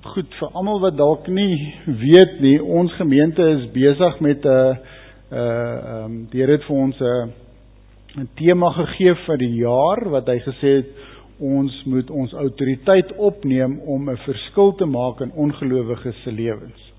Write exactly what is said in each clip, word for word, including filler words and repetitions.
Goed, vir almal wat dalk nie weet nie, ons gemeente is besig met 'n uh, uh, um, die Here het vir ons 'n uh, 'n tema gegee vir die jaar wat hy gesê het ons moet ons autoriteit opneem om 'n verskil te maak in ongelowiges se lewens.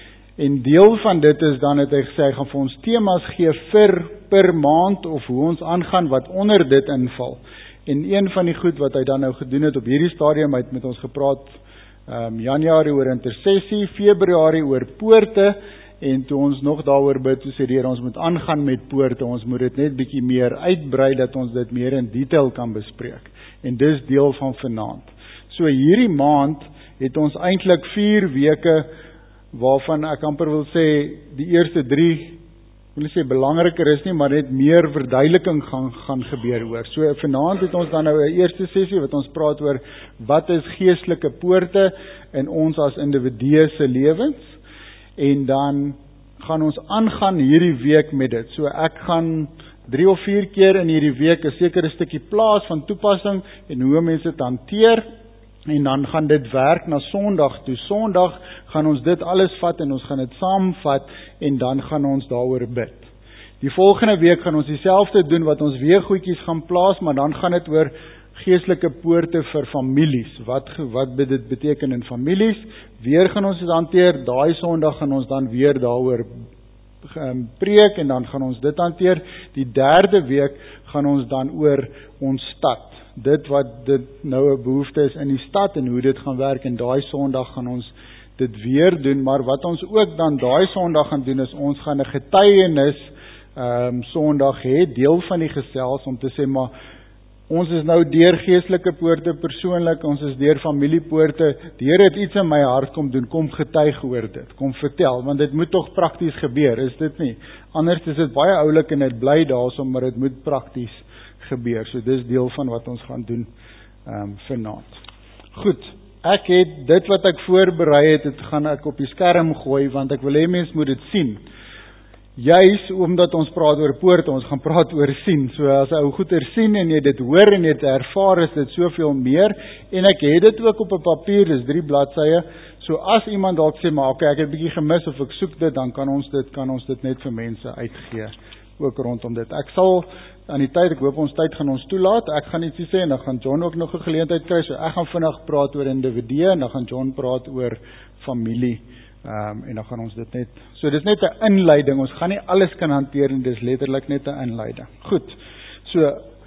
En deel van dit is dan het hy gesê hy gaan vir ons temas gee vir per maand of hoe ons aangaan wat onder dit inval. En een van die goed wat hy dan nou gedoen het op hierdie stadium, hy het met ons gepraat um, Januarie oor intersessie, Februarie oor poorte, en toe ons nog daaroor bid, toe sê die Here ons moet aangaan met poorte, ons moet dit net bietjie meer uitbrei, dat ons dit meer in detail kan bespreek. En dis deel van vanaand. So hierdie maand het ons eintlik vier weke, waarvan ek amper wil sê, die eerste drie, ek wil nie sê belangriker is nie, maar net meer verduideliking gaan, gaan gebeur oor. So vanaand het ons dan nou 'n eerste sessie, wat ons praat oor, wat is geestelike poorte in ons as individue se lewens, en dan gaan ons aangaan hierdie week met dit. So ek gaan drie of vier keer in hierdie week 'n sekere stukkie plaas van toepassing, en hoe mense dit hanteer, en dan gaan dit werk na Sondag toe. Sondag gaan ons dit alles vat en ons gaan dit saamvat en dan gaan ons daaroor bid. Die volgende week gaan ons dieselfde doen wat ons weer goedjies gaan plaas, maar dan gaan dit oor geestelike poorte vir families. Wat wat dit beteken in families? Weer gaan ons dit hanteer. Daai Sondag gaan ons dan weer daaroor um, preek en dan gaan ons dit hanteer. Die derde week gaan ons dan oor ons stad. Dit wat dit nou 'n behoefte is in die stad en hoe dit gaan werk, en daai Sondag gaan ons dit weer doen, maar wat ons ook dan daai Sondag gaan doen is ons gaan 'n getuienis um, Sondag hê, deel van die gesels om te sê, maar ons is nou deur geestelike poorte persoonlik, ons is deur familiepoorte, die Here het iets in my hart kom doen, kom getuig oor dit, kom vertel, want dit moet tog prakties gebeur, is dit nie? Anders is dit baie oulik en dit bly daarso, maar dit moet prakties gebeur. So dis deel van wat ons gaan doen um, vanaand. Goed, ek het dit wat ek voorberei het, dit gaan ek op die skerm gooi, want ek wil hê mense moet dit sien. Juis omdat ons praat oor poorte, ons gaan praat oor sien. So as ou goeie sien en jy dit hoor en jy dit ervaar, is dit soveel meer. En ek het dit ook op 'n papier, dis drie bladsye. So as iemand dalk sê, maar okay, ek het 'n bietjie gemis of ek soek dit, dan kan ons dit kan ons dit net vir mense uitgee, ook rondom dit. Ek sal aan die tyd, ek hoop ons tyd gaan ons toelaat, ek gaan ietsie sê en dan gaan John ook nog 'n geleentheid kry, so ek gaan vinnig praat oor individue en dan gaan John praat oor familie, um, en dan gaan ons dit net, so dis net 'n inleiding, ons gaan nie alles kan hanteer en dis letterlik net 'n inleiding. Goed, so,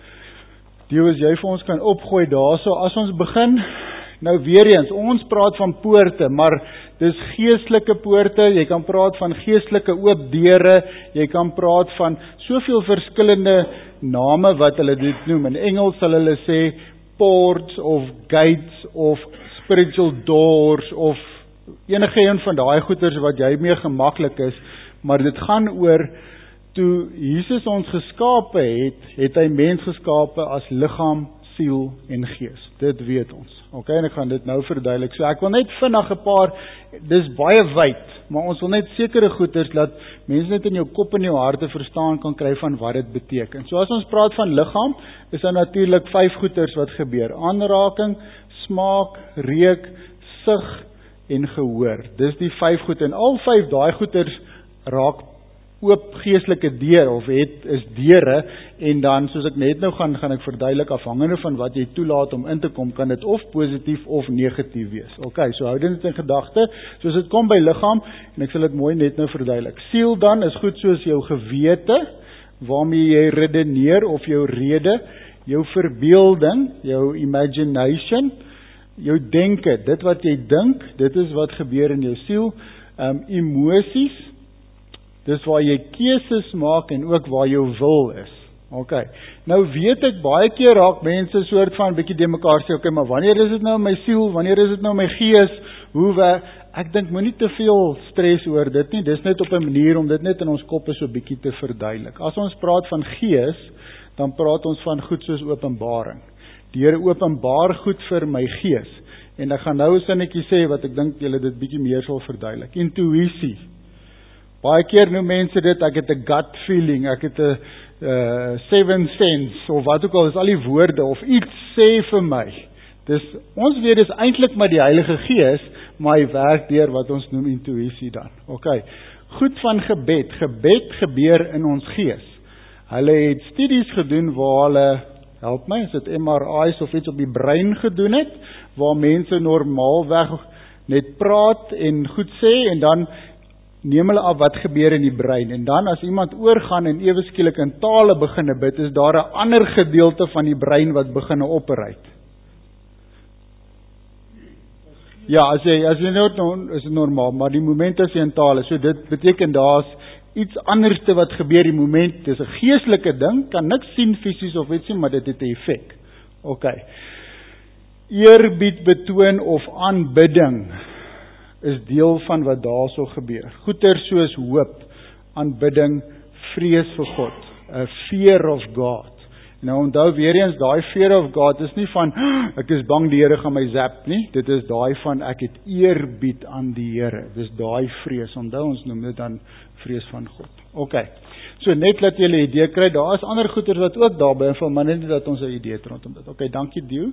die as jy vir ons kan opgooi daar, so as ons begin, nou weer eens, ons praat van poorte, maar dis geestelike poorte, jy kan praat van geestelike oop deure, jy kan praat van soveel verskillende name wat hulle dit noem. In Engels sal hulle sê ports of gates of spiritual doors of enige een van daai goeters wat jy mee gemaklik is, maar dit gaan oor toe Jesus ons geskape het, het hy mens geskape as liggaam, siel en gees. Dit weet ons. Ok, en ek gaan dit nou verduidelik. So ek wil net vinnig 'n paar, dis baie wyd, maar ons wil net sekere goeders laat mense net in jou kop en jou harte verstaan kan kry van wat dit beteken. So as ons praat van liggaam, is daar natuurlik vyf goeders wat gebeur. Aanraking, smaak, reuk, sig en gehoor. Dis die vyf goed en al vyf daai goeders raak oop geestelike deur of het is deure, en dan soos ek net nou gaan gaan ek verduidelik afhangende van wat jy toelaat om in te kom, kan dit of positief of negatief wees. Ok, so hou dit in gedagte, soos dit kom by liggaam, en ek sal dit mooi net nou verduidelik. Siel dan is goed soos jou gewete, waarmee jy redeneer of jou rede, jou verbeelding, jou imagination, jou denke, dit wat jy dink, dit is wat gebeur in jou siel, um, emosies, dis waar jy keuses maak en ook waar jou wil is. Ok, nou weet ek, baie keer raak mense soort van bietjie de mekaar sê, ok, maar wanneer is dit nou my siel, wanneer is dit nou my gees, hoe we, ek dink moenie te veel stres oor dit nie, dis net op 'n manier om dit net in ons koppe so bietjie te verduidelik. As ons praat van gees, dan praat ons van goed soos openbaring. Die Here openbaar goed vir my gees, en ek gaan nou 'n sinnetjie sê wat ek dink julle dit bietjie meer sal verduidelik. Intuïsie. Baie keer noem mense dit, ek het 'n gut feeling, ek het 'n uh, seven sense, of wat ook al, is al die woorde, of iets sê vir my. Dis, ons weet dis eintlik maar die Heilige Gees, maar hy werk deur wat ons noem intuïsie dan. OK. Goed van gebed. Gebed gebeur in ons gees. Hulle het studies gedoen waar hulle, help my, is dit M R I's of iets op die brein gedoen het, waar mense normaalweg net praat en goed sê, en dan neem hulle af wat gebeur in die brein, en dan as iemand oorgaan en ewe skielik in tale beginne bid, is daar 'n ander gedeelte van die brein wat beginne operate. Ja, as jy, as jy nou, is het normaal, maar die moment as jy in tale, so dit beteken daar's iets anderste wat gebeur die moment, dis 'n geestelike ding, kan niks sien fisies of iets nie, maar dit het 'n effek. OK. Eerbied betoon of aanbidding is deel van wat daarso gebeur. Goeie soos hoop, aanbidding, vrees vir God, a fear of God. Nou onthou weer eens, daai fear of God is nie van, ek is bang die Here gaan my zap nie, dit is daai van, ek het eerbied aan die Here, dis daai vrees, onthou ons noem dit dan vrees van God. OK, so net laat julle 'n idee kry, daar is ander goeders wat ook daarby invul, maar net dat ons 'n idee het rondom dit. OK, dankie Dio.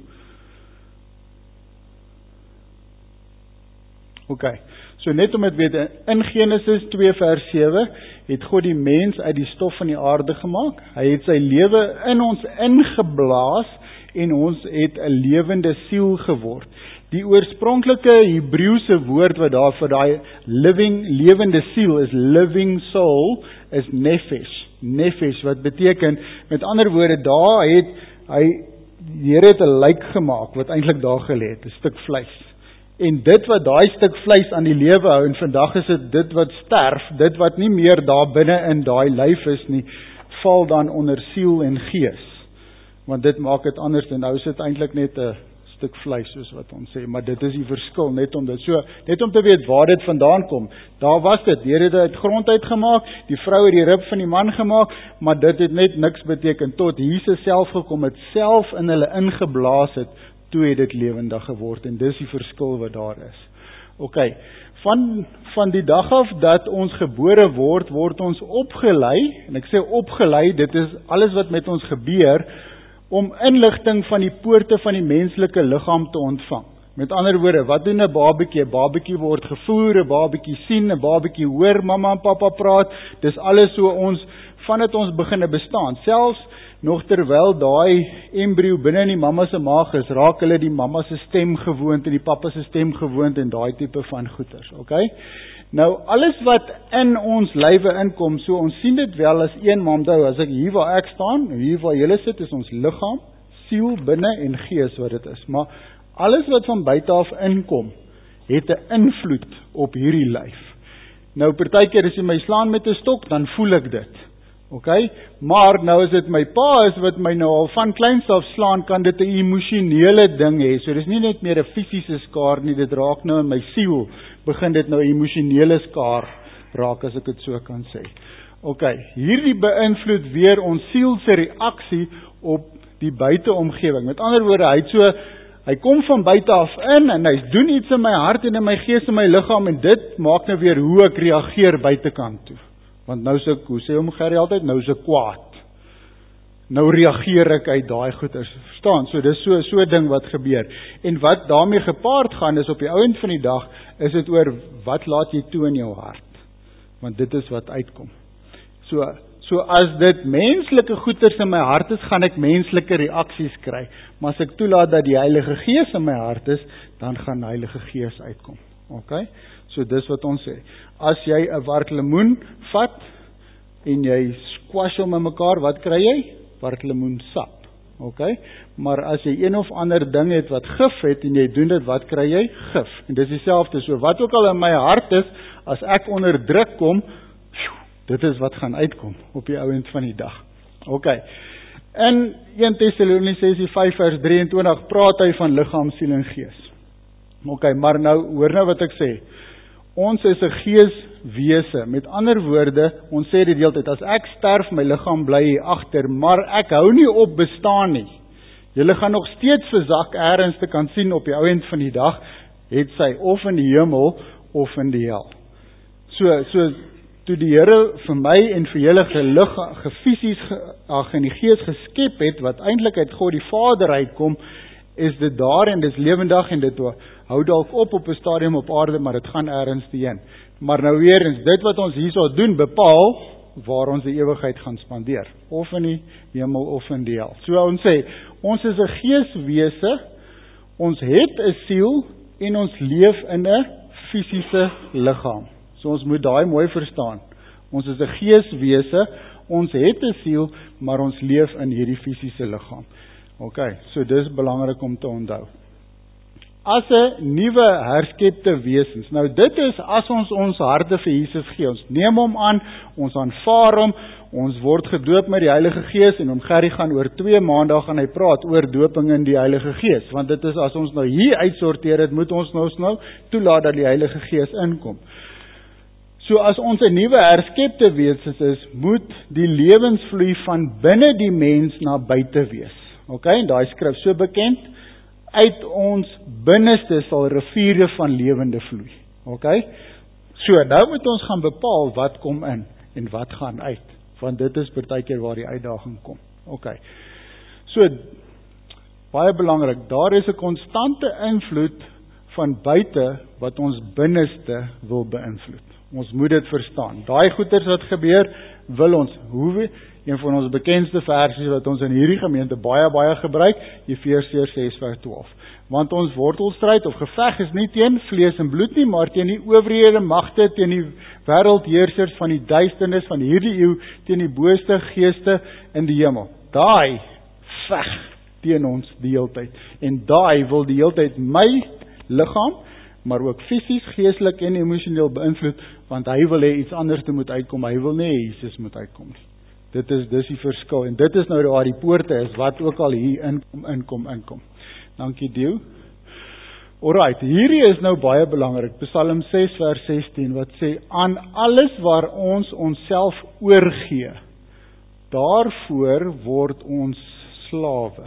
OK, so net om dit weet, in Genesis twee vers sewe, het God die mens uit die stof van die aarde gemaak, hy het sy lewe in ons ingeblaas, en ons het 'n lewende siel geword. Die oorspronklike Hebreëse woord wat daar vir daai living, lewende siel is, living soul, is nefesh, nefesh, wat beteken, met ander woorde, daar het, hy, die Here het 'n lijk gemaak, wat eintlik daar gelê het, 'n stuk vleis. En dit wat daai stuk vleis aan die lewe hou, en vandag is dit dit wat sterf, dit wat nie meer daar binne in daai lyf is nie, val dan onder siel en gees. Want dit maak dit anders, en nou is dit eintlik net 'n stuk vleis, soos wat ons sê, maar dit is die verskil, net om dit so, net om te weet waar dit vandaan kom. Daar was dit, die Here het dit uit grond uitgemaak, die vrou het die rib van die man gemaak, maar dit het net niks beteken, tot Jesus self gekom het, self in hulle ingeblaas het, toe het dit lewendig geword, en dis die verskil wat daar is. OK, van, van die dag af dat ons gebore word, word ons opgelei, en ek sê opgelei, dit is alles wat met ons gebeur, om inligting van die poorte van die menslike liggaam te ontvang. Met ander woorde, wat doen 'n babatjie? 'n Babatjie word gevoer, 'n babatjie sien, 'n babatjie hoor mamma en pappa praat, dis alles so ons, vandat ons beginne bestaan, selfs nog terwyl daai embrio binne in die mamma se maag is, raak hulle die mamma se stem gewoond en die pappa se stem gewoond en daai tipe van goeters, okay? Nou, alles wat in ons lywe inkom, so ons sien dit wel as een, maar onthou, as ek hier waar ek staan, hier waar julle sit, is ons liggaam, siel, binne en gees wat dit is, maar alles wat van buite af inkom, het 'n invloed op hierdie lyf. Nou, partykeer as jy my slaan met 'n stok, dan voel ek dit. OK, maar nou as dit my pa is wat my nou al van kleins af slaan, kan dit 'n emosionele ding hê. So dis nie net meer 'n fisiese skaar nie, dit raak nou in my siel, begin dit nou 'n emosionele skaar raak, as ek dit so kan sê. OK, hierdie beïnvloed weer ons siel se reaksie op die buiteomgewing. Met ander woorde, hy het so, hy kom van buite af in en hy doen iets in my hart en in my gees en my liggaam, en dit maak nou weer hoe ek reageer buitekant toe. Want nou is ek, hoe sê hom Gerrie altyd, nou is ek kwaad. Nou reageer ek uit daai goeders, verstaan? So dis so so 'n ding wat gebeur. En wat daarmee gepaard gaan is op die ouend van die dag, is dit oor wat laat jy toe in jou hart? Want dit is wat uitkom. So so as dit menslike goeders in my hart is, gaan ek menslike reaksies kry. Maar as ek toelaat dat die Heilige Gees in my hart is, dan gaan die Heilige Gees uitkom. OK? So dis wat ons sê. As jy 'n wartlemoen vat en jy squash hom in mekaar, wat kry jy? Wartlemoensap. OK? Maar as jy een of ander ding het wat gif het en jy doen dit, wat kry jy? Gif. En dis dieselfde. So wat ook al in my hart is, as ek onder druk kom, dit is wat gaan uitkom op die ouend van die dag. OK. In Eerste Tessalonisense vyf vers drieëntwintig praat hy van liggaam, siel en gees. OK, maar nou, hoor nou wat ek sê. Ons is 'n geeswese. Met ander woorde, ons sê dit die hele tyd, as ek sterf, my liggaam bly hier agter, maar ek hou nie op bestaan nie. Julle gaan nog steeds versak ergens te kan sien op die ouend van die dag, het sy of in die hemel of in die hel. So, so toe die Here vir my en vir julle gelig, gefisies, ag in die gees geskep het, wat eintlik uit God die Vader uitkom, is dit daar en dit is lewendig en dit hou dalk op op 'n stadium op aarde, maar dit gaan ergens heen. Maar nou weer eens, dit wat ons hierso doen, bepaal waar ons die ewigheid gaan spandeer. Of in die hemel of in die hel. So ons sê, ons is 'n geeswese, ons het 'n siel en ons leef in 'n fisiese liggaam. So ons moet daai mooi verstaan. Ons is 'n geeswese, ons het 'n siel, maar ons leef in hierdie fisiese liggaam. Ok, so dis belangrik om te onthou. As 'n nuwe herskepte wesens. Nou dit is as ons ons harte vir Jesus gee. Ons neem hom aan, ons aanvaar hom, ons word gedoop met die Heilige Gees en om Gerry gaan oor twee maandag gaan hy praat oor doping in die Heilige Gees. Want dit is as ons nou hier uitsorteer het, moet ons nou nou toelaat dat die Heilige Gees inkom. So as ons 'n nuwe herskepte wesens is, moet die lewensvloei van binne die mens na buite wees. Ok, en daai skrif so bekend, uit ons binneste sal riviere van lewende vloei. Ok, so nou moet ons gaan bepaal wat kom in en wat gaan uit, want dit is partykeer waar die uitdaging kom. Ok, so baie belangrik, daar is 'n konstante invloed van buite wat ons binneste wil beïnvloed. Ons moet dit verstaan. Daai goeters wat gebeur, wil ons, hoe, een van ons bekendste versies wat ons in hierdie gemeente baie, baie gebruik, Efesiërs ses vers twaalf. Want ons wortelstryd of geveg is nie teen vlees en bloed nie, maar teen die owerhede, magte, teen die wêreldheersers van die duisternis van hierdie eeu, teen die booste geeste in die hemel. Daai veg teen ons die heeltyd. En daai wil die heeltyd my liggaam, maar ook fisies, geestelik en emosioneel beïnvloed, want hy wil hê iets anders te moet uitkom, hy wil nie Jesus moet uitkom nie. Dit is dis die verskil, en dit is nou waar die poorte is, wat ook al hier inkom, inkom, inkom. Dankie Dio. Alright, hierdie is nou baie belangrik, Psalm ses vers sestien, wat sê, aan alles waar ons onsself oorgee, daarvoor word ons slawe.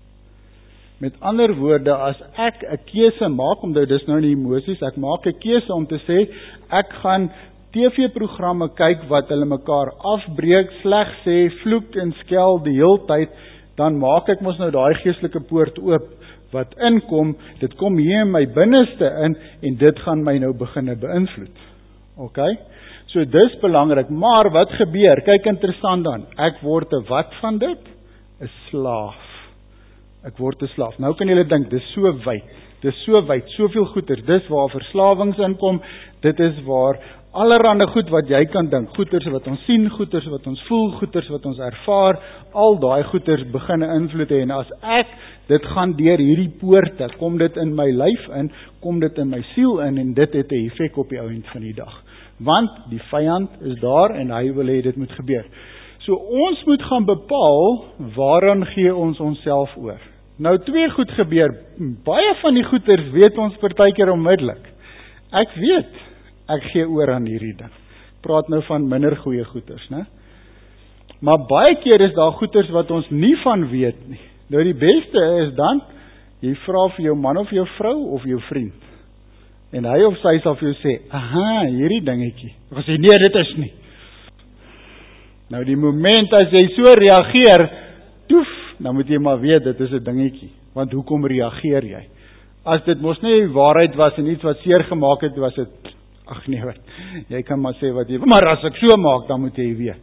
Met ander woorde, as ek 'n keuse maak, omdat dis nou nie emosies, ek maak 'n keuse om te sê, ek gaan T V-programme kyk wat hulle mekaar afbreek, sleg sê, vloek en skel die heeltyd, dan maak ek mos nou daai geestelike poort oop, wat inkom, dit kom hier in my binneste in, en dit gaan my nou beginne beïnvloed. Ok? So dis belangrik, maar wat gebeur? Kyk interessant dan, ek word 'n wat van dit? 'n slaaf. Ek word 'n slaaf. Nou kan julle dink, dis so wyd, dis so wyd, soveel goeders, dis waar verslawings inkom, dit is waar allerhande goed wat jy kan dink, goeders wat ons sien, goeders wat ons voel, goeders wat ons ervaar, al daai goeders begin invloed hê, en as ek, dit gaan deur hierdie poorte, kom dit in my lyf in, kom dit in my siel in, en dit het 'n effek op die ou end van die dag. Want die vyand is daar, en hy wil hê dit moet gebeur. So ons moet gaan bepaal, waaraan gee ons onsself oor. Nou twee goed gebeur, baie van die goeders weet ons partykeer onmiddellik. Ek weet, ek gee oor aan hierdie ding. Praat nou van minder goeie goeders, né? Maar baie keer is daar goeders wat ons nie van weet nie. Nou die beste is dan, jy vra vir jou man of jou vrou of jou vriend. En hy of sy sal vir jou sê, aha, hierdie dingetjie. Of sê, nee, dit is nie. Nou die moment as jy so reageer, toef, dan moet jy maar weet, dit is 'n dingetjie. Want hoekom reageer jy? As dit mos nie waarheid was en iets wat seer gemaak het, was dit, ag nee, wat, jy kan maar sê wat jy, maar as ek so maak, dan moet jy weet.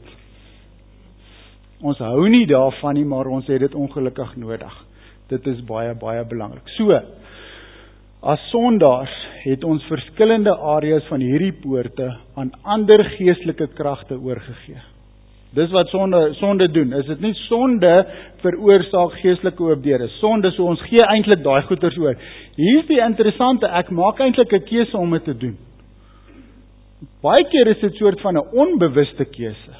Ons hou nie daarvan nie, maar ons het dit ongelukkig nodig. Dit is baie, baie belangrik. So, as sondaars het ons verskillende areas van hierdie poorte aan ander geestelike kragte oorgegee. Dis wat sonde, sonde doen. Is dit nie sonde veroorsaak geestelike oopdeure? Sonde, so ons gee eintlik daai goeders oor. Hier is die interessante, ek maak eintlik 'n keuse om dit te doen. Baie keer is dit soort van 'n onbewuste keuse.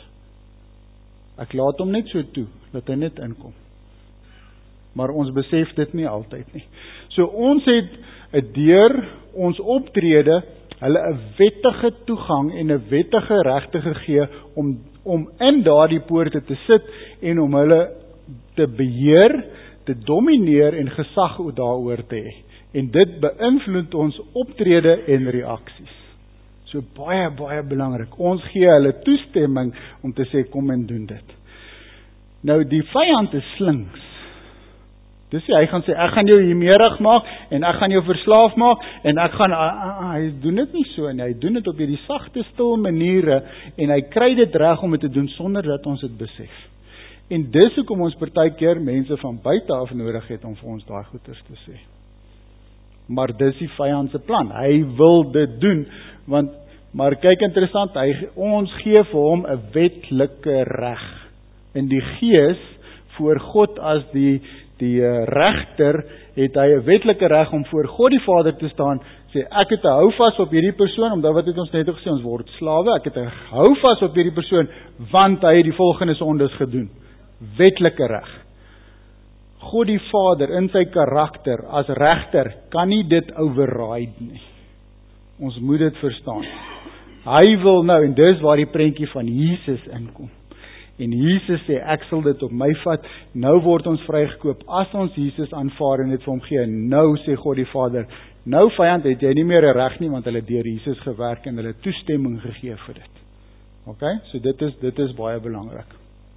Ek laat hom net so toe, dat hy net inkom. Maar ons besef dit nie altyd nie. So ons het 'n deur ons optrede, hulle 'n wettige toegang en 'n wettige regte gegee om om in daardie poorte te sit en om hulle te beheer, te domineer en gesag daaroor te hê. En dit beïnvloed ons optrede en reaksies. So baie, baie belangrik. Ons gee hulle toestemming om te sê, kom en doen dit. Nou die vyand is slinks. Dis nie, hy gaan sê, ek gaan jou hiermeerig maak, en ek gaan jou verslaaf maak, en ek gaan, uh, uh, hy doen dit nie so, en hy doen dit op hierdie sagte, stil maniere, en hy kry dit reg om dit te doen, sonder dat ons dit besef. En dis hoekom ons partykeer mense van buite af nodig het, om vir ons daai goeders te sê. Maar dis die vyand se plan, hy wil dit doen, want, maar kyk interessant, hy, ons gee vir hom 'n wetlike reg, in die gees, voor God as die, die uh, regter, het hy 'n wetlike reg om voor God die Vader te staan, sê, ek het 'n houvas op hierdie persoon, omdat wat het ons net gesê, ons word slawe, ek het 'n houvas op hierdie persoon, want hy het die volgende sondes gedoen. Wetlike reg. God die Vader in sy karakter as regter kan nie dit override nie. Ons moet dit verstaan. Hy wil nou, en dis waar die prentjie van Jesus inkom. En Jesus sê, ek sal dit op my vat, nou word ons vrygekoop, as ons Jesus aanvaar en dit vir hom gee, nou sê God die Vader, nou vyand, het jy nie meer 'n reg nie, want hulle het deur Jesus gewerk en hulle toestemming gegee vir dit. Ok, so dit is, dit is baie belangrik.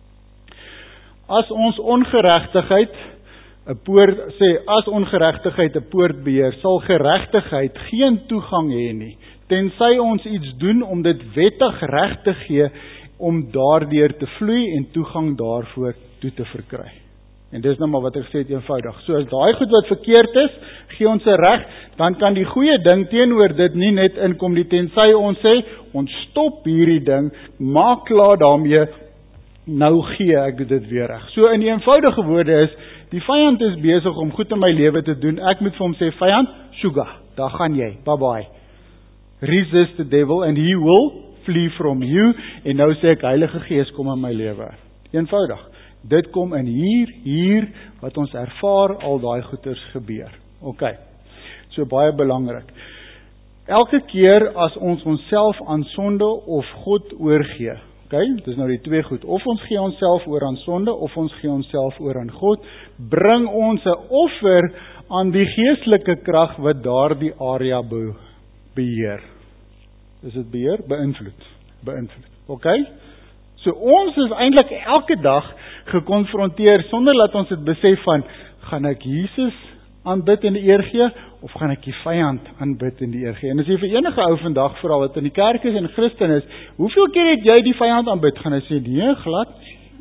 As ons ongeregtigheid 'n poort sê, as ongeregtigheid 'n poort beheer, sal geregtigheid geen toegang hê nie, tensy ons iets doen om dit wettig reg te gee, om daardeur te vloei en toegang daarvoor toe te verkry. En dis nou maar wat ek gesê het eenvoudig. So as daai goed wat verkeerd is, gee ons 'n reg, dan kan die goeie ding teenoor dit nie net inkom die, tensy ons sê, ons stop hierdie ding, maak klaar daarmee, nou gee ek dit weer reg. So in die eenvoudige woorde is, die vyand is besig om goed in my lewe te doen, ek moet vir hom sê, vyand, sugar, daar gaan jy, bye bye. Resist the devil and he will flee from you, en nou sê ek, Heilige Gees, kom in my lewe. Eenvoudig. Dit kom in hier, hier, wat ons ervaar, al daai goeders gebeur. Ok, so baie belangrik. Elke keer as ons onsself aan sonde of God oorgee, ok, dit is nou die twee goed, of ons gee onsself oor aan sonde, of ons gee onsself oor aan God, bring ons 'n offer aan die geestelike krag wat daardie area be, beheer. Is dit beheer? Beïnvloed. Beïnvloed. Ok? So ons is eintlik elke dag gekonfronteer, sonder dat ons dit besef van, gaan ek Jesus aanbid en die eer gee, of gaan ek die vyand aanbid en die eer gee? En as jy vir enige ou vandag vra wat in die kerk is en Christen is, hoeveel keer het jy die vyand aanbid? Gaan hy sê, nee, glad.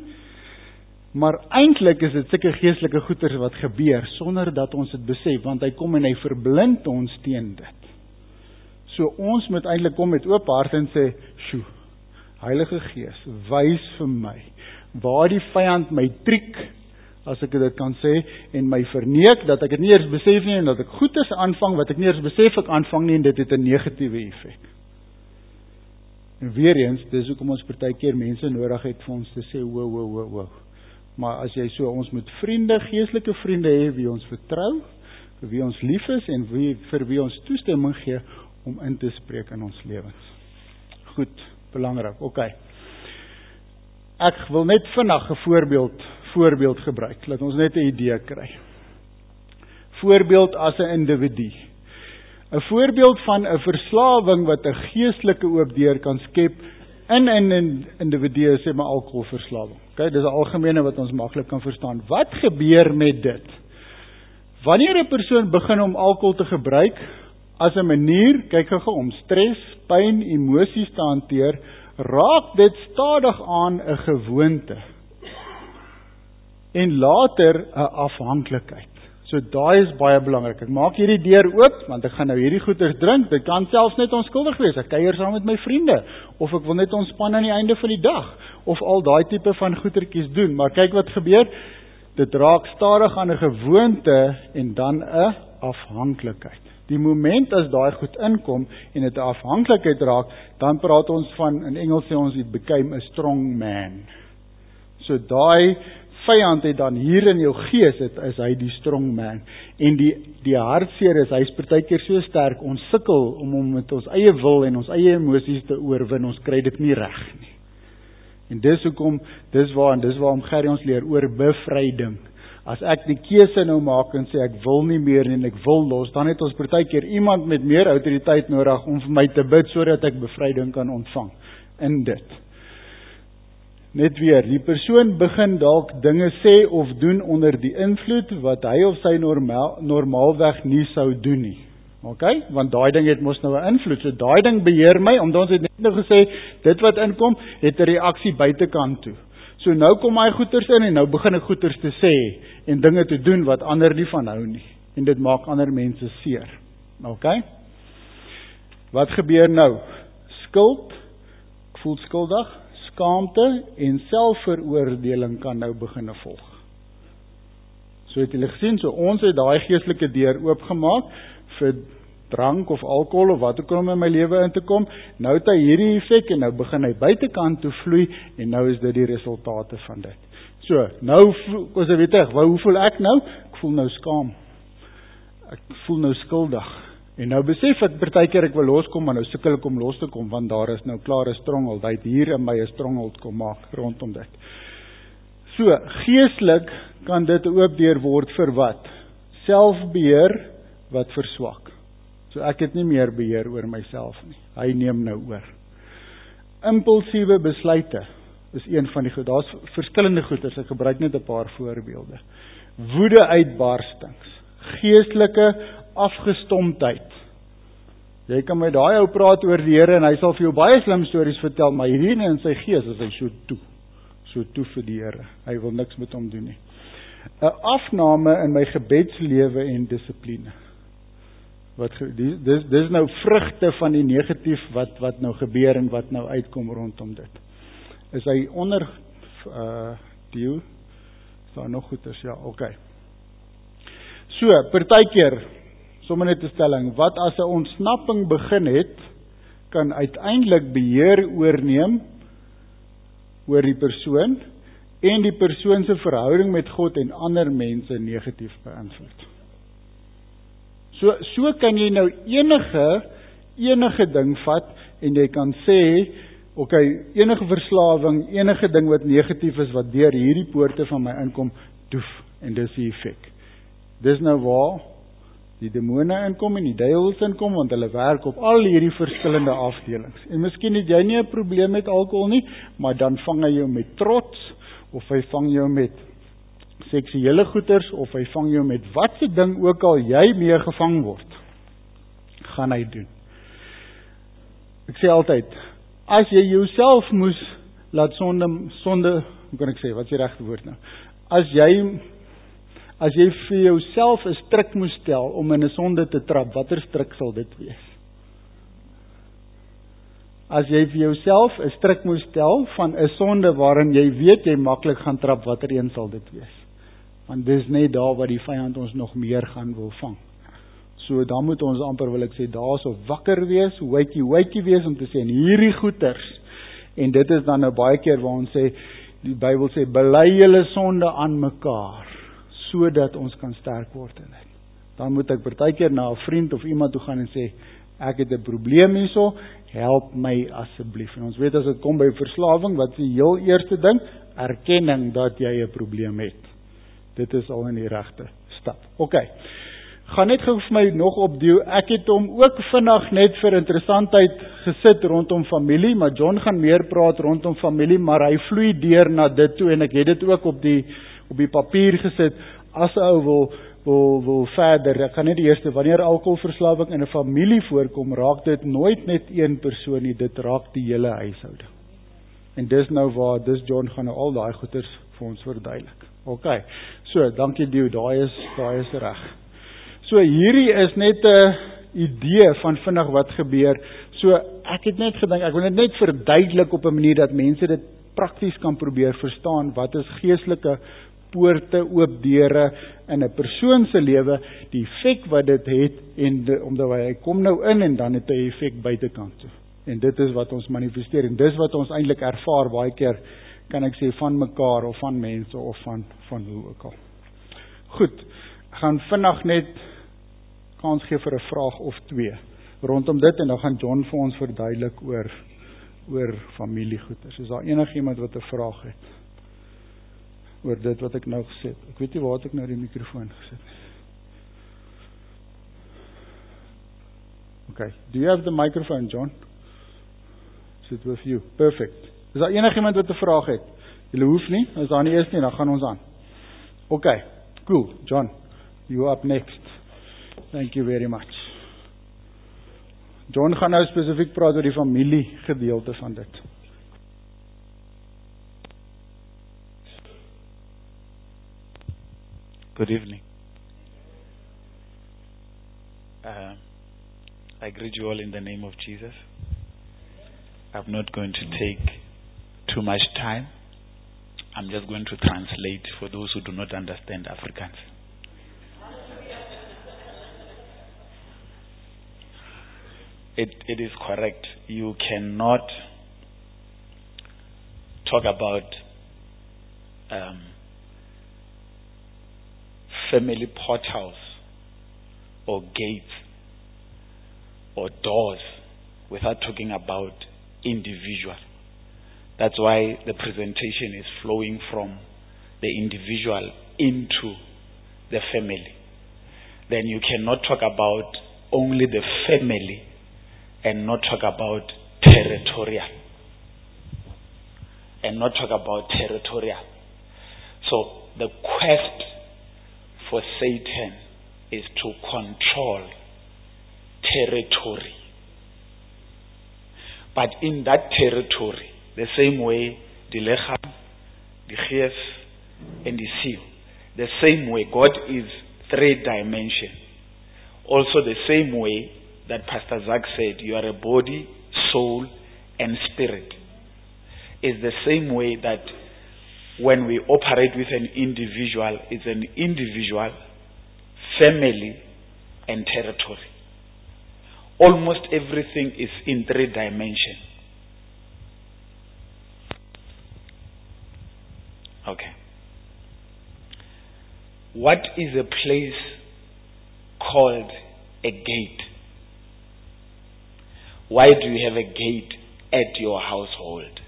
Maar eintlik is dit sulke geestelike goeders wat gebeur, sonder dat ons dit besef, want hy kom en hy verblind ons teen dit. So ons moet eintlik kom met oop hart en sê, sjoe, Heilige Gees, wys vir my, waar die vyand my triek, as ek dit kan sê, en my verneek, dat ek dit nie eers besef nie, en dat ek goed is aanvang, wat ek nie eers besef ek aanvang nie, en dit het 'n negatiewe effek. En weer eens, dis hoekom ons partykeer mense nodig het vir ons te sê, wow, wow, wow, wow. Maar as jy so, ons moet vriende, geestelike vriende hê, wie ons vertrou, vir wie ons lief is, en wie, vir wie ons toestemming gee, om in te spreek in ons lewens. Goed, belangrik, ok. Ek wil net vinnig 'n voorbeeld, voorbeeld gebruik, laat ons net 'n idee kry. Voorbeeld as 'n individu. 'n Voorbeeld van 'n verslawing wat 'n geestelike oop deur kan skep in 'n individu, sê maar alkoholverslawing. Ok, dis 'n algemene wat ons maklik kan verstaan. Wat gebeur met dit? Wanneer 'n persoon begin om alkohol te gebruik, as 'n manier, kyk gou om stres, pyn, emosies te hanteer, raak dit stadig aan 'n gewoonte. En later 'n afhanklikheid. So daai is baie belangrik. Ek maak hierdie deur oop, want ek gaan nou hierdie goeders drink. Dit kan selfs net onskuldig wees. Ek kuier saam met my vriende, of ek wil net ontspan aan die einde van die dag, of al daai tipe van goedertjies doen. Maar kyk wat gebeur. Dit raak stadig aan 'n gewoonte en dan 'n afhanklikheid. Die moment as daai goed inkom en dit 'n afhanklikheid raak, dan praat ons van, in Engels sê ons, it became a strong man. So daai vyand het dan hier in jou gees, het, is hy die strong man. En die, die hartseer is, hy is partykeer so sterk, ons sukkel om hom met ons eie wil en ons eie emosies te oorwin, ons kry dit nie reg nie. En dis hoekom, dis waar, en dis waarom Gerrie ons leer oor bevryding. As ek die keuse nou maak en sê ek wil nie meer en ek wil los, dan het ons partykeer iemand met meer autoriteit nodig om vir my te bid, sodat ek bevryding kan ontvang in dit. Net weer, die persoon begin dalk dinge sê of doen onder die invloed wat hy of sy normaal, normaalweg nie sou doen nie. Ok, want daai ding het mos nou 'n invloed, so daai ding beheer my, omdat ons het net nou gesê, dit wat inkom, het 'n reaksie buitekant toe. So nou kom hy goeters in en nou begin ek goeters te sê en dinge te doen wat ander nie van hou nie. En dit maak ander mense seer. Ok? Wat gebeur nou? Skuld, ek voel skuldig, skaamte en selfveroordeling kan nou begin volg. So het julle gesien, so ons het daai geestelike deur oopgemaak vir drank of alkohol of wat ook al in my lewe in te kom. Nou het hy hierdie effek en nou begin hy buitekant toe vloei en nou is dit die resultate van dit. So, nou as ek weet ek, hoe voel ek nou? Ek voel nou skaam. Ek voel nou skuldig. En nou besef ek partykeer ek wil loskom, maar nou sukkel ek om los te kom, want daar is nou klaar 'n stronghold. Hy het hier in my 'n stronghold kom maak rondom dit. So, geestelik kan dit 'n oop deur word vir wat? Selfbeheer wat verswak. So ek het nie meer beheer oor myself nie. Hy neem nou oor. Impulsiewe besluite is een van die goed. Daar's verskillende goeders, ek gebruik net 'n paar voorbeelde. Woede uitbarstings, geestelike afgestomdheid. Jy kan met daai ou praat oor die Here en hy sal vir jou baie slim stories vertel, maar hierdie in sy gees is hy so toe. So toe vir die Here. Hy wil niks met hom doen nie. 'n Afname in my gebedslewe en dissipline. Wat dis dis nou vrugte van die negatief wat wat nou gebeur en wat nou uitkom rondom dit. Is hy onder uh deel? Is daar nog goeders? Ja, okay. So, partykeer, sommer net 'n stelling, wat as 'n ontsnapping begin het, kan uiteindelik beheer oorneem oor die persoon en die persoon se verhouding met God en ander mense negatief beïnvloed. So, so kan jy nou enige, enige ding vat en jy kan sê, ok, enige verslawing, enige ding wat negatief is, wat deur hierdie poorte van my inkom, doef, en dis die effek. Dis nou waar die demone inkom en die duiwels inkom, want hulle werk op al hierdie verskillende afdelings. En miskien het jy nie 'n probleem met alkohol nie, maar dan vang hy jou met trots, of hy vang jou met seksuele goeters, of hy vang jou met wat se ding ook al jy mee gevang word, gaan hy doen. Ek sê altyd, as jy jouself moes laat sonde, sonde, hoe kan ek sê, wat is die regte woord nou? As jy, as jy vir jouself 'n strik moes stel om in 'n sonde te trap, watter strik sal dit wees? As jy vir jouself 'n strik moes stel van 'n sonde waarin jy weet jy maklik gaan trap, watter een sal dit wees? Want dis net daar waar die vyand ons nog meer gaan wil vang. So dan moet ons amper, wil ek sê, daar so wakker wees, wykie wykie wees om te sê, en hierdie goeters, en dit is dan nou baie keer waar ons sê, die Bybel sê, bely julle sonde aan mekaar, sodat ons kan sterk word in dit. Dan moet ek partykeer na 'n vriend of iemand toe gaan en sê, ek het 'n probleem hierso, help my asseblief. En ons weet as dit kom by verslawing, wat is die heel eerste ding? Erkenning dat jy 'n probleem het. Dit is al in die regte stap. Ok, gaan net gou vir my nog opdeel, ek het hom ook vinnig net vir interessantheid gesit rondom familie, maar John gaan meer praat rondom familie, maar hy vloei deur na dit toe, en ek het dit ook op die, op die papier gesit, as ou wil, wil, wil verder, ek kan net die eerste, wanneer alkoholverslawing in 'n familie voorkom, raak dit nooit net een persoon nie, dit raak die hele huishouding. En dis nou waar, dis John gaan nou al daai goeters vir ons verduidelik. Ok, so, dankie Dio, daai is, daai is reg. So, hierdie is net 'n idee van vinnig wat gebeur. So, ek het net gedink, ek wil dit net verduidelik op 'n manier dat mense dit prakties kan probeer verstaan, wat is geestelike poorte, oop deure in 'n persoon se lewe, die effek wat dit het, en de, omdat hy kom nou in, en dan het hy effek buitekant toe. En dit is wat ons manifesteer, en dis wat ons eintlik ervaar, baie keer, kan ek sê, van mekaar, of van mense, of van, van hoe ook al. Goed, ek gaan vinnig net kans gee vir 'n vraag of twee, rondom dit, en dan gaan John vir ons verduidelik oor, oor familiegoeders. Is daar enig iemand wat 'n vraag het? Oor dit wat ek nou gesê het. Ek weet nie waar het ek nou die mikrofoon gesit. Okay, do you have the microphone, John? Is it with you? Perfect. Is daar enig iemand wat 'n vraag het? Julle hoef nie, as daar nie is nie, dan gaan ons aan. Okay, cool. John, you up next. Thank you very much. John gaan nou spesifiek praat oor die familie gedeelte van dit. Good evening. Uh, I greet you all in the name of Jesus. I'm not going to take too much time. I'm just going to translate for those who do not understand Afrikaans. It, it is correct. You cannot talk about um, family portals or gates or doors without talking about individual. That's why the presentation is flowing from the individual into the family. Then you cannot talk about only the family and not talk about territorial. And not talk about territorial. So the quest for Satan is to control territory. But in that territory, the same way the Lecham, the Chief, and the Seal, the same way God is three dimension. Also the same way that Pastor Zach said, you are a body, soul, and spirit. Is the same way that when we operate with an individual, it's an individual, family, and territory. Almost everything is in three dimensions. Okay. What is a place called a gate? Why do you have a gate at your household?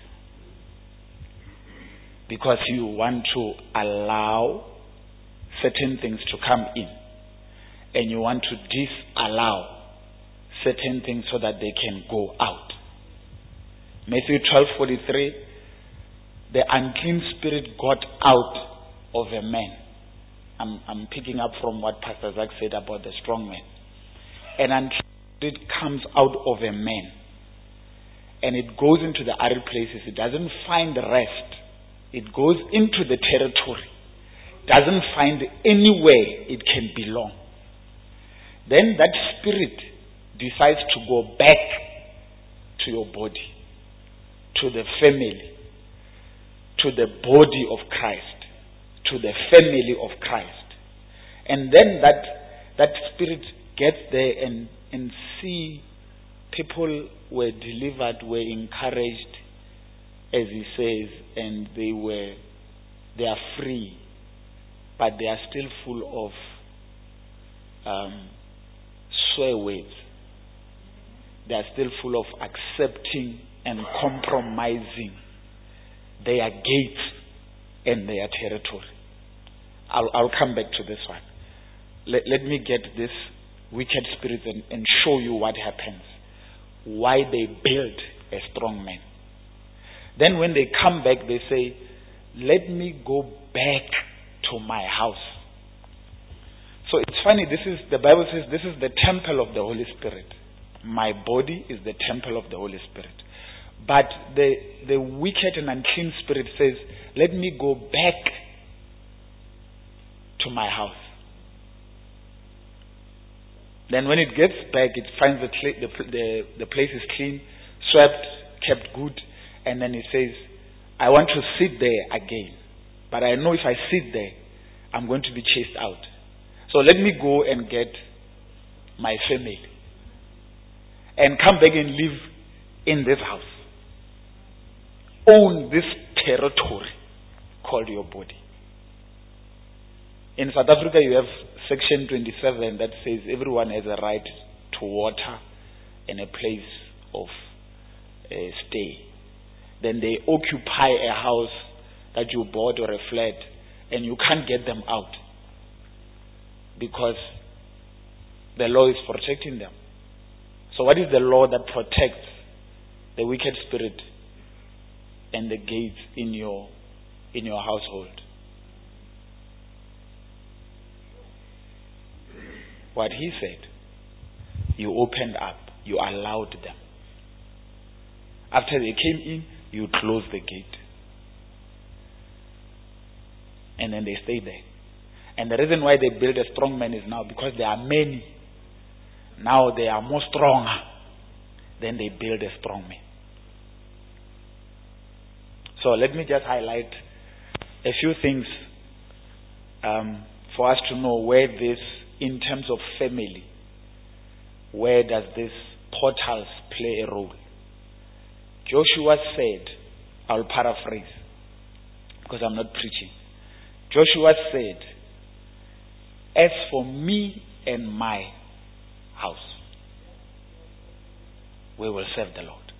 Because you want to allow certain things to come in, and you want to disallow certain things so that they can go out. Matthew twelve forty-three, the unclean spirit got out of a man. I'm, I'm picking up from what Pastor Zach said about the strong man. An unclean spirit comes out of a man, and it goes into the arid places. It doesn't find rest. It goes into the territory. Doesn't find anywhere it can belong. Then that spirit decides to go back to your body, to the family, to the body of Christ, to the family of Christ. And then that that spirit gets there and, and see people were delivered, were encouraged, as he says, and they were they are free, but they are still full of um, swear words. They are still full of accepting and compromising their gates and their territory. I'll, I'll come back to this one. Let, let me get this wicked spirit and, and show you what happens. Why they build a strong man. Then when they come back, they say, let me go back to my house. So it's funny, this is, the Bible says, this is the temple of the Holy Spirit. My body is the temple of the Holy Spirit. But the, the wicked and unclean spirit says, let me go back to my house. Then when it gets back, it finds the, the, the, the place is clean, swept, kept good. And then it says, I want to sit there again. But I know if I sit there, I'm going to be chased out. So let me go and get my family. And come back and live in this house. Own this territory called your body. In South Africa, you have section twenty-seven that says everyone has a right to water and a place of uh, stay. Then they occupy a house that you bought or a flat, and you can't get them out because the law is protecting them. So what is the law that protects the wicked spirit and the gates in your in your household? What he said. You opened up. You allowed them. After they came in, you closed the gate. And then they stayed there. And the reason why they build a strong man is now because there are many. Now they are more stronger. Then they build a strong man. So let me just highlight a few things um, for us to know where this, in terms of family, where does this portals play a role? Joshua said, I'll paraphrase because I'm not preaching. Joshua said, as for me and my house, we will serve the Lord.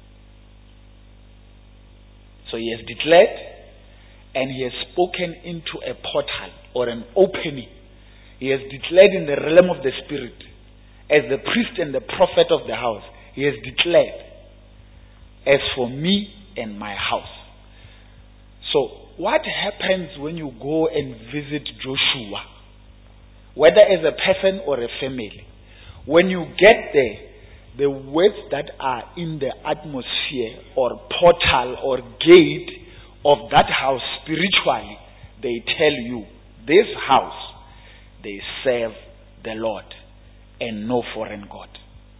So he has declared and he has spoken into a portal or an opening. He has declared in the realm of the spirit, as the priest and the prophet of the house, he has declared, as for me and my house. So what happens when you go and visit Joshua, whether as a person or a family? When you get there, the words that are in the atmosphere or portal or gate of that house spiritually, they tell you, this house, they serve the Lord and no foreign god.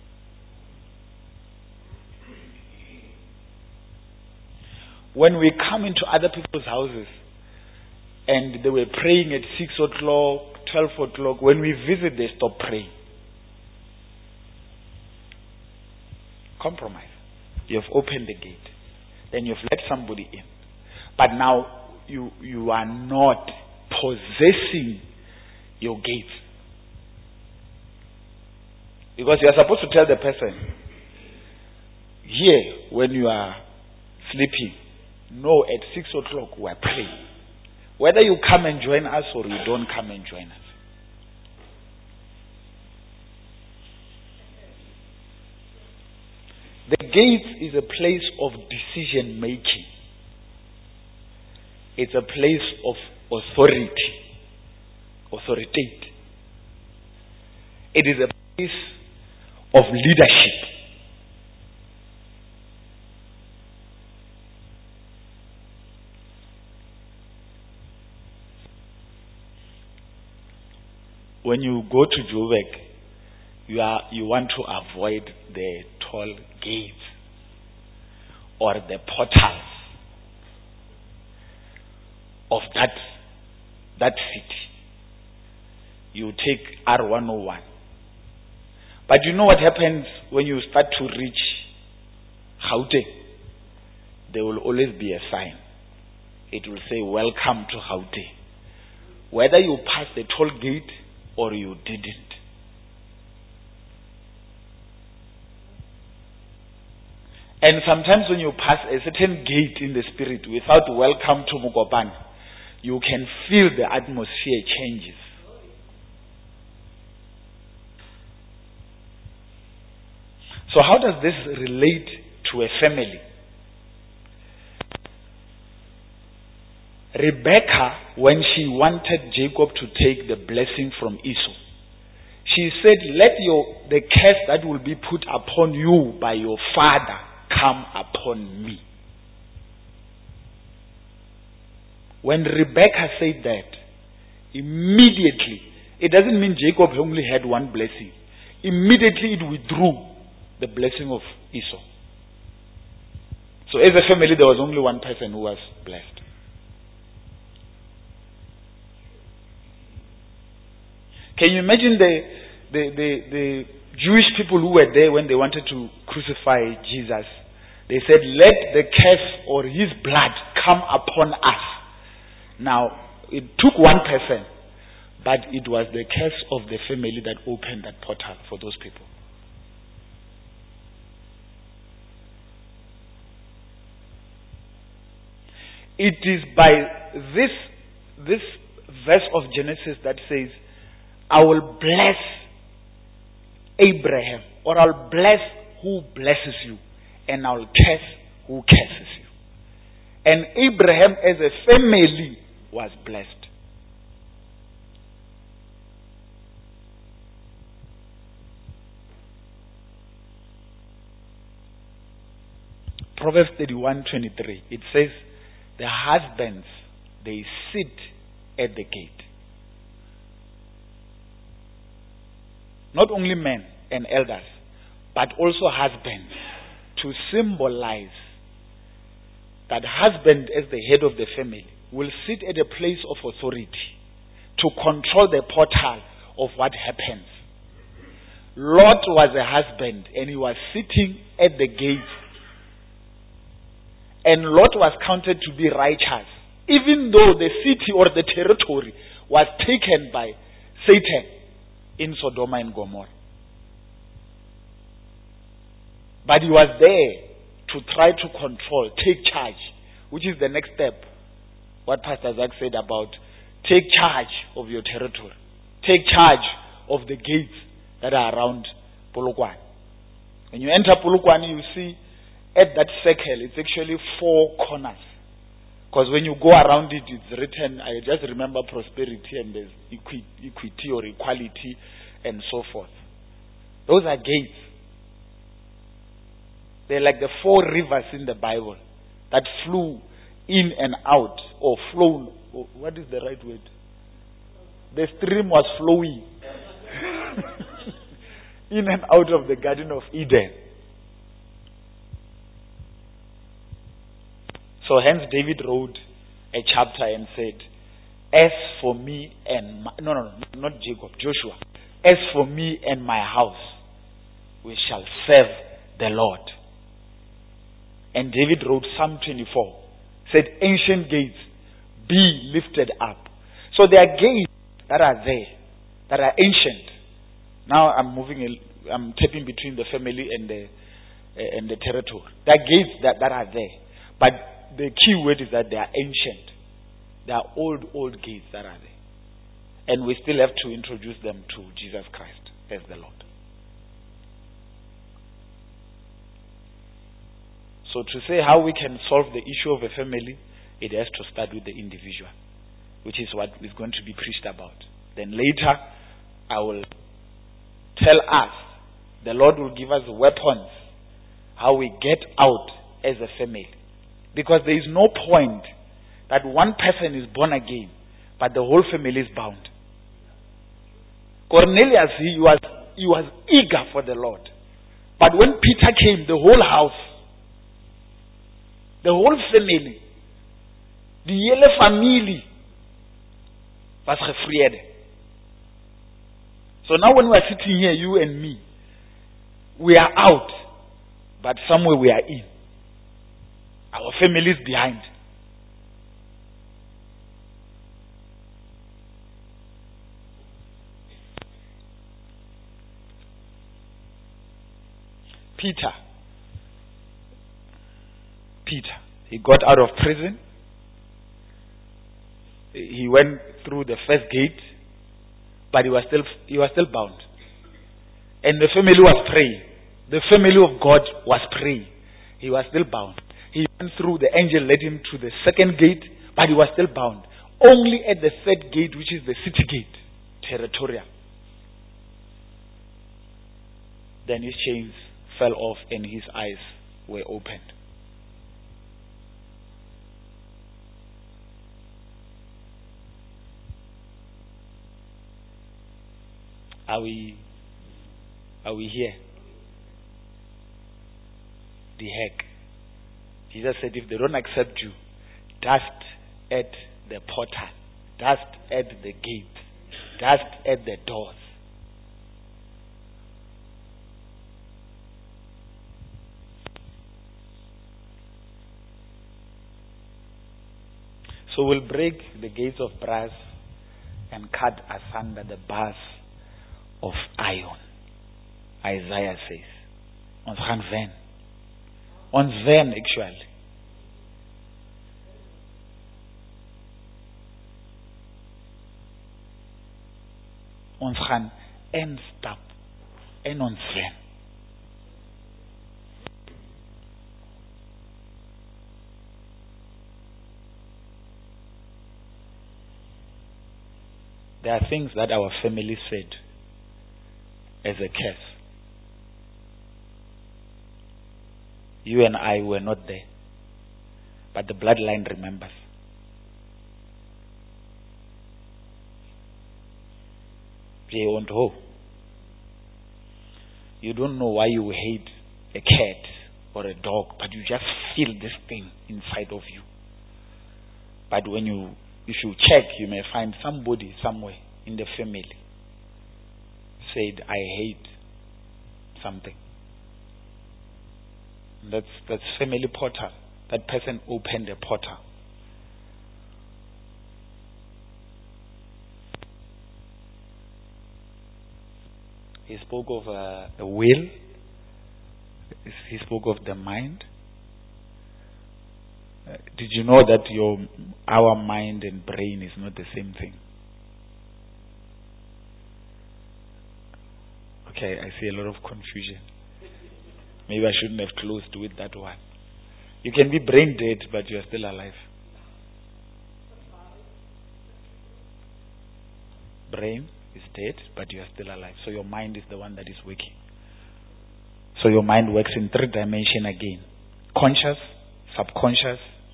When we come into other people's houses and they were praying at six o'clock, twelve o'clock, when we visit, they stop praying. Compromise. You have opened the gate. Then you've let somebody in. But now you you are not possessing your gates. Because you are supposed to tell the person, here, when you are sleeping, no, at six o'clock we are praying. Whether you come and join us or you don't come and join us. The gate is a place of decision making. It's a place of authority. Authority. It is a place of leadership. When you go to Joburg, you are you want to avoid the toll gates or the portals of that that city. You take R one oh one. But you know what happens when you start to reach Gauteng? There will always be a sign. It will say, welcome to Gauteng. Whether you pass the toll gate or you didn't. And sometimes when you pass a certain gate in the spirit without welcome to Mukopane, you can feel the atmosphere changes. So how does this relate to a family? Rebecca, when she wanted Jacob to take the blessing from Esau, she said, let your the curse that will be put upon you by your father come upon me. When Rebecca said that, immediately, it doesn't mean Jacob only had one blessing. Immediately it withdrew the blessing of Esau. So as a family, there was only one person who was blessed. Can you imagine the, the, the, the Jewish people who were there when they wanted to crucify Jesus? They said, let the curse or his blood come upon us. Now, it took one person, but it was the curse of the family that opened that portal for those people. It is by this, this verse of Genesis that says, I will bless Abraham, or I'll bless who blesses you, and I'll curse who curses you. And Abraham as a family was blessed. Proverbs thirty-one twenty-three. It says, the husbands, they sit at the gate. Not only men and elders, but also husbands, to symbolize that husband as the head of the family will sit at a place of authority to control the portal of what happens. Lot was a husband and he was sitting at the gate. And Lot was counted to be righteous, even though the city or the territory was taken by Satan in Sodom and Gomorrah. But he was there to try to control, take charge, which is the next step. What Pastor Zach said about take charge of your territory. Take charge of the gates that are around Polokwane. When you enter Polokwane, you see at that circle, it's actually four corners. Because when you go around it, it's written, I just remember prosperity and there's equi- equity or equality and so forth. Those are gates. They're like the four rivers in the Bible that flew in and out, or flown. Or what is the right word? The stream was flowing in and out of the Garden of Eden. So hence David wrote a chapter and said, as for me and my, no, no, no, not Jacob, Joshua. As for me and my house, we shall serve the Lord. And David wrote Psalm twenty-four, said, ancient gates, be lifted up. So there are gates that are there, that are ancient. Now I'm moving, I'm tapping between the family and the uh, and the territory. There are gates that, that are there. But the key word is that they are ancient. They are old, old gates that are there. And we still have to introduce them to Jesus Christ as the Lord. So to say how we can solve the issue of a family, it has to start with the individual, which is what is going to be preached about. Then later, I will tell us, the Lord will give us weapons, how we get out as a family. Because there is no point that one person is born again, but the whole family is bound. Cornelius, he was, he was eager for the Lord. But when Peter came, the whole house, the whole family, the hele family was gefreed. So now when we are sitting here, you and me, we are out, but somewhere we are in. Our family is behind. Peter. Peter. He got out of prison. He went through the first gate, but he was still he was still bound. And the family was praying. The family of God was praying. He was still bound. He went through, the angel led him to the second gate, but he was still bound. Only at the third gate, which is the city gate, territorial. Then his chains fell off and his eyes were opened. Are we are we here? The heck. Jesus said, if they don't accept you, dust at the portal, dust at the gate, dust at the doors. So we'll break the gates of brass and cut asunder the bars of iron. Isaiah says. Ons gaan wen. Ons wen actually. Ons gaan instap en ons wen. There are things that our family said as a curse. You and I were not there, but the bloodline remembers. You don't know why you hate a cat or a dog, but you just feel this thing inside of you. But when you, if you check, you may find somebody somewhere in the family said, I hate something. That's that's family portal. That person opened a portal. He spoke of a, a will. He spoke of the mind. Uh, did you know that your our mind and brain is not the same thing? Okay, I see a lot of confusion. Maybe I shouldn't have closed with that one. You can be brain dead, but you are still alive. Brain is dead, but you are still alive. So your mind is the one that is working. So your mind works in three dimensions again. Conscious, subconscious,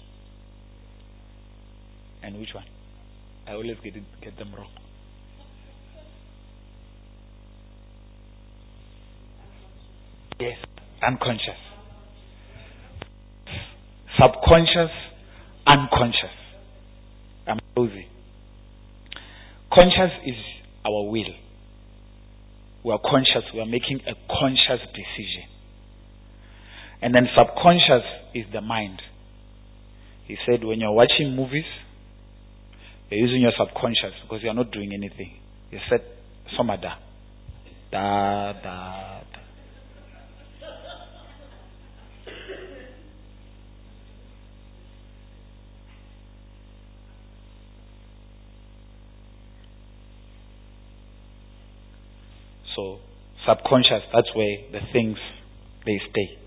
and which one? I always get it, get them wrong. Yes, unconscious. Subconscious, unconscious. I'm closing. Conscious is our will. We are conscious. We are making a conscious decision. And then subconscious is the mind. He said when you're watching movies, you're using your subconscious because you're not doing anything. You said, somada. Da, da, da. So, subconscious, that's where the things, they stay.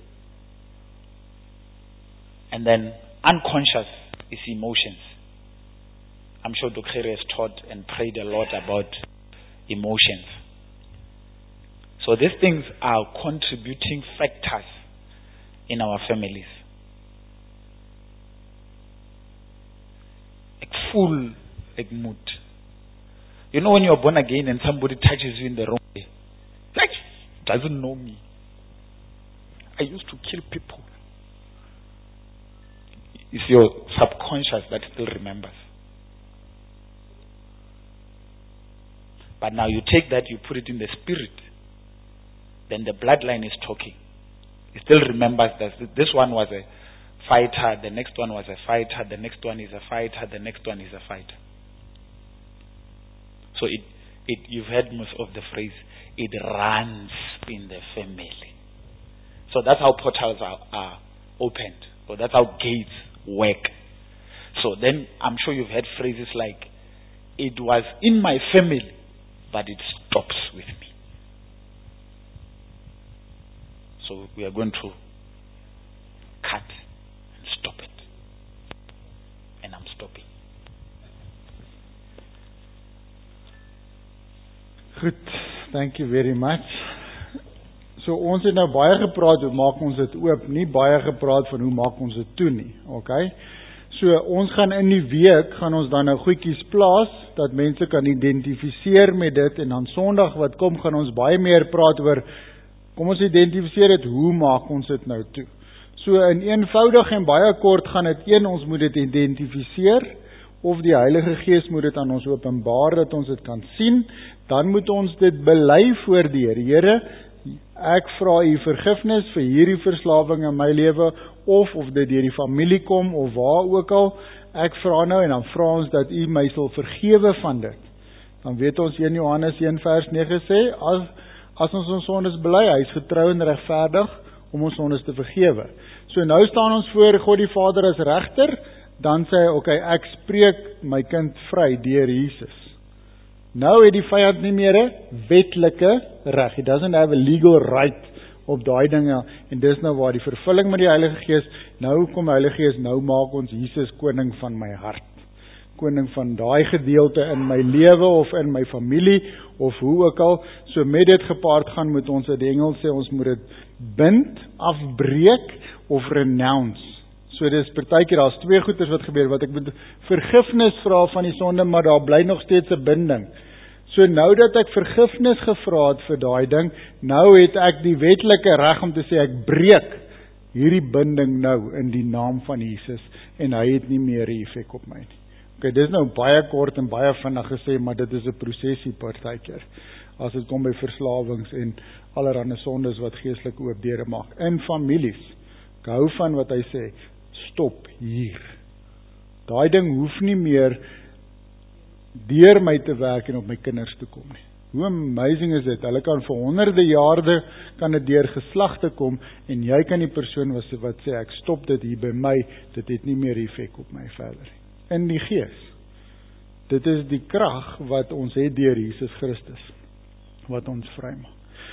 And then, unconscious is emotions. I'm sure Doctor has taught and prayed a lot about emotions. So these things are contributing factors in our families. Like full like mood. You know when you're born again and somebody touches you in the wrong way? Like, doesn't know me. I used to kill people. It's your subconscious that still remembers. But now you take that, you put it in the spirit. Then the bloodline is talking. It still remembers that this one was a fighter, the next one was a fighter, the next one is a fighter, the next one is a fighter. So it, it you've heard most of the phrase, it runs in the family. So that's how portals are, are opened. So that's how gates work. So then I'm sure you've heard phrases like, it was in my family, but it stops with me. So we are going to cut and stop it. And I'm stopping. Goed, thank you very much. So ons het nou baie gepraat, hoe maak ons dit oop, nie baie gepraat van hoe maak ons dit toe nie, okay? So ons gaan in die week, gaan ons dan nou goedjies plaas, dat mense kan identifiseer met dit, en dan Sondag wat kom, gaan ons baie meer praat oor, kom ons identifiseer het, hoe maak ons dit nou toe? So in eenvoudig en baie kort gaan het een, ons moet dit identifiseer, of die Heilige Gees moet dit aan ons openbaar, dat ons dit kan sien, dan moet ons dit bely voor die Here. Here, ek vra u vergifnis vir hierdie verslawing in my lewe, of of dit deur die familie kom, of waar ook al, ek vra nou, en dan vra ons dat u my sal vergewe van dit. Dan weet ons in Johannes een vers nege sê, as, as ons ons sondes bely, hy is getrou en regverdig, om ons sondes te vergewe. So nou staan ons voor God die Vader as regter, dan sê hy, okay, ek spreek my kind vry deur Jesus. Nou het die vyand nie meer 'n wetlike reg. He doesn't have a legal right op daai dinge, en dis nou waar die vervulling met die Heilige Gees, nou kom die Heilige Gees, nou maak ons Jesus koning van my hart. koning van daai gedeelte in my lewe of in my familie of hoe ook al. So met dit gepaard gaan moet ons in die Engels sê, ons moet dit bind, afbreek of renounce. So dis partykeer, daar's twee goeders wat gebeur, wat ek moet vergifnis vra van die sonde, maar daar bly nog steeds 'n binding. So nou dat ek vergifnis gevra het vir daai ding, nou het ek die wetlike reg om te sê ek breek hierdie binding nou in die naam van Jesus en hy het nie meer 'n effek op my nie. Okay, dis nou baie kort en baie vinnig gesê, maar dit is 'n prosesie partykeer. As dit kom by verslawings en allerlei sondes wat geestelike oop deure maak in families. Ek hou van wat hy sê, stop hier. Daai ding hoef nie meer deur my te werk en op my kinders te kom nie. Hoe amazing is dit? Hulle kan vir honderde jare kan dit deur geslagte kom en jy kan die persoon wat, wat sê ek stop dit hier by my, dit het nie meer effek op my verder nie. In die gees. Dit is die krag wat ons het deur Jesus Christus wat ons vrymaak.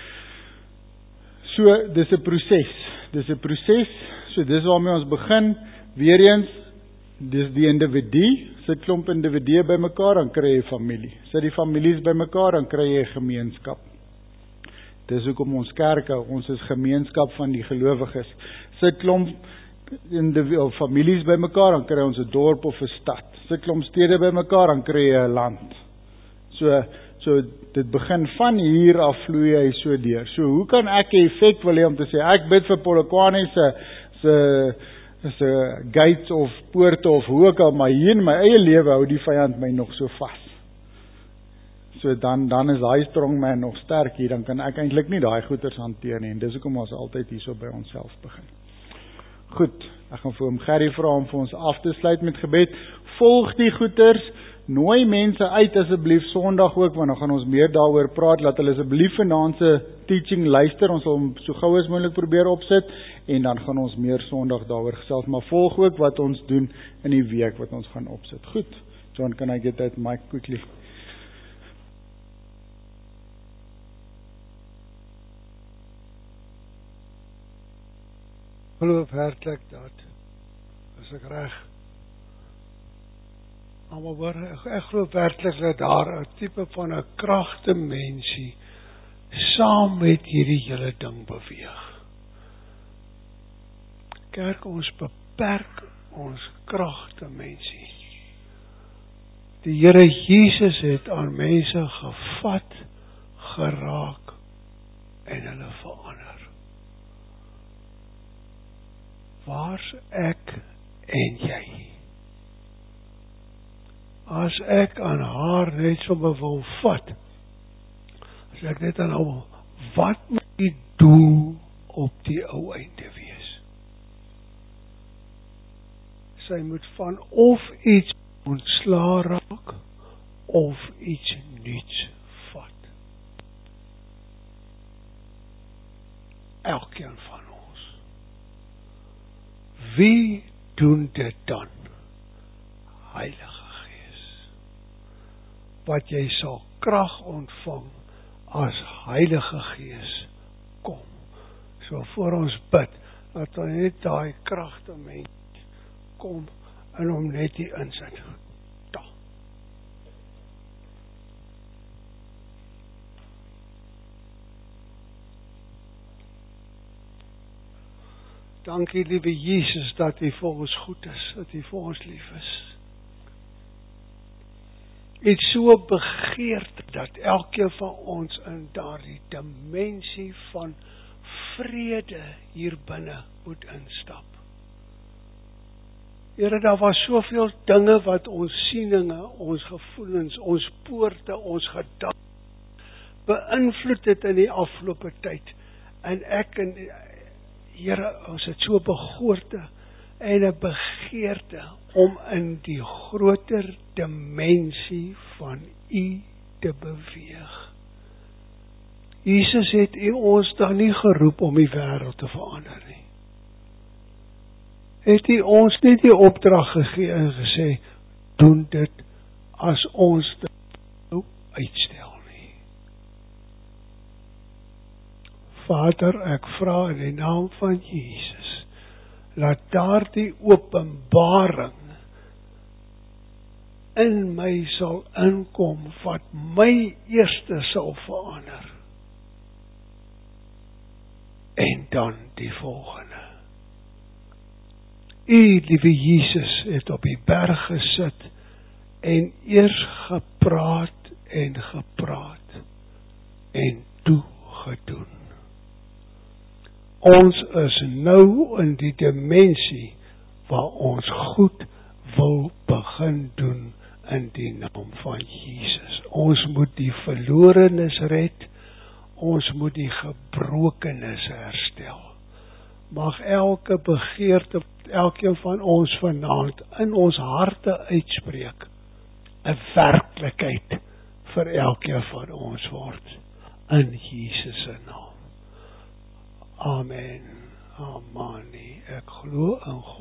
So dis 'n proses. Dis 'n proses. So dis waarmee ons begin. Weereens dis die individu, sit klomp individue bymekaar, dan kry jy familie. Sit die families bymekaar, dan kry jy gemeenskap. Dis hoekom ons kerke, ons is gemeenskap van die gelowiges. Sit klomp individue families bymekaar, dan kry ons 'n dorp of 'n stad. Sit klomp stede bymekaar, dan kry jy 'n land. So so dit begin van hier af vloei hy so deur. So hoe kan ek 'n effek wil hê om te sê ek bid vir Polokwane se se se gates of poorte of hoe ook al, maar hier in my eie lewe hou die vyand my nog so vas. So dan dan is hy strongman nog sterk hier, dan kan ek eintlik nie daai goeters hanteer nie en dis hoekom ons altyd hierso by onsself begin. Goed, ek gaan vir hom Gerry vra om vir ons af te sluit met gebed. Volg die goeters, nooi mense uit asseblief Sondag ook, want dan gaan ons meer daaroor praat. Laat hulle asseblief vanaand se teaching luister. Ons sal hom so gou as moontlik probeer opsit en dan gaan ons meer Sondag daaroor gesels, maar volg ook wat ons doen in die week wat ons gaan opsit. Goed. John, can I get that mic quickly? Geloof hartlik dat as ek reg almal hoor, ek glo werklik dat daar 'n tipe van 'n kragtemensie saam met hierdie hele ding beweeg. Kerk, ons beperk ons kragtemensie. Die Here Jesus het aan mense gevat, geraak en hulle verander. Waar's ek en jy? As ek aan haar net sommer wil vat, as ek net aan hom, wat moet die doel op die ou einde wees? Sy moet van of iets ontslaa raak, of iets nuuts vat. Elkeen van ons. Wie doen dit dan? Heilige wat jy sal krag ontvang as Heilige Gees kom. So voor ons bid, dat ons net daai kragtemensie kom en hom net die insit. Da. Dankie liewe Jesus dat U vir ons goed is, dat U vir ons lief is. Het so begeerd dat elkeen van ons in daardie dimensie van vrede hier binne moet instap. Here, daar was soveel dinge wat ons sieninge, ons gevoelens, ons poorte, ons gedagtes beïnvloed het in die afgelope tyd. En ek en Here, ons het so begeerte en 'n begeerte om in die groter dimensie van U te beweeg. Jesus het U ons dan nie geroep om die wêreld te verander nie. Het U ons nie die opdrag gegee en gesê, doen dit as ons dit nou uitstel nie. Vader, ek vra in die naam van Jesus, laat daardie openbaring in my sal inkom, wat my eerste sal verander. En dan die volgende. U, liewe Jesus, het op die berg gesit en eers gepraat en gepraat en toe gedoen. Ons is nou in die dimensie waar ons goed wil begin doen in die naam van Jesus. Ons moet die verlorenes red, ons moet die gebrokenes herstel. Mag elke begeerte, elkeen van ons vanaand in ons harte uitspreek, 'n werklikheid vir elkeen van ons word, in Jesus se naam. Amen. Amen. Ek glo in God.